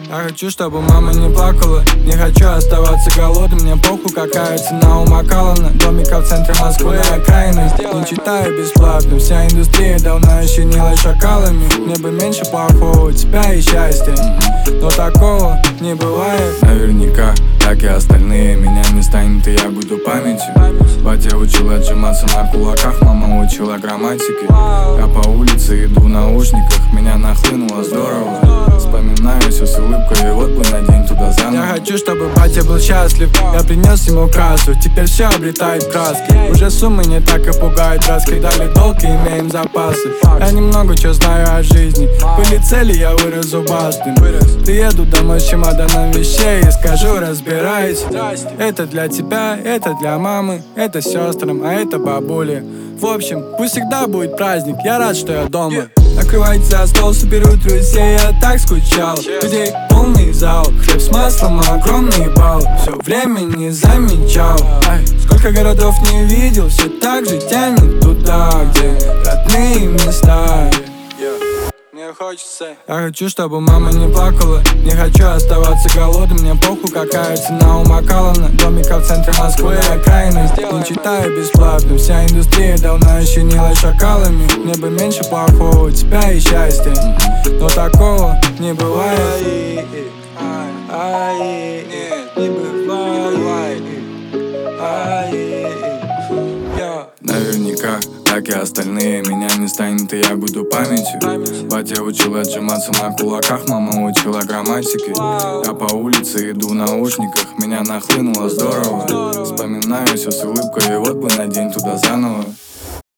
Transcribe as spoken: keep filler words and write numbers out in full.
Я хочу, чтобы мама не плакала. Не хочу оставаться голодным. Мне похуй, какая цена у Макалана. Домика в центре Москвы, окраины. Не читаю бесплатно. Вся индустрия давно ощенилась шакалами. Мне бы меньше плохого, тебя и счастья, но такого не бывает. Наверняка, как и остальные, меня не станет, и я буду памятью. Батя учил отжиматься на кулаках, мама учила грамматике. Я по улице иду в наушниках, меня нахлынуло здорово. Вспоминаю все с улыбкой, и вот бы на день туда заново. Я хочу, чтобы батя был счастлив. Я принес ему кассу, теперь все обретает краски. Уже суммы не так и пугают, раз когда дали долг и имеем запасы. Я немного чё знаю о жизни, были цели, я вырос зубастым. Приеду домой с чемоданом вещей и скажу: разбирайся. Это для тебя, это для мамы, это сестрам, а это бабуле. В общем, пусть всегда будет праздник, я рад, что я дома. Накрывайте за стол, соберу друзей, я так скучал. Людей полный зал, хлеб с маслом, огромный бал. Все время не замечал, ай, сколько городов не видел, все так же тянет туда, где родные места. Мне хочется. Я хочу, чтобы мама не плакала. Не хочу оставаться голодным. Мне похуй, какая цена у Макалана. Домика в центре Москвы, окраины. Не читаю бесплатно. Вся индустрия давно ощенилась шакалами. Мне бы меньше плохого, тебя и счастья, но такого не бывает. Не бывает. Наверняка, как и остальные, меня не станет, и я буду памятью. Батя учил отжиматься на кулаках, мама учила грамматике. Я по улице иду в наушниках, меня нахлынуло здорово. Вспоминаю все с улыбкой, и вот бы на день туда заново.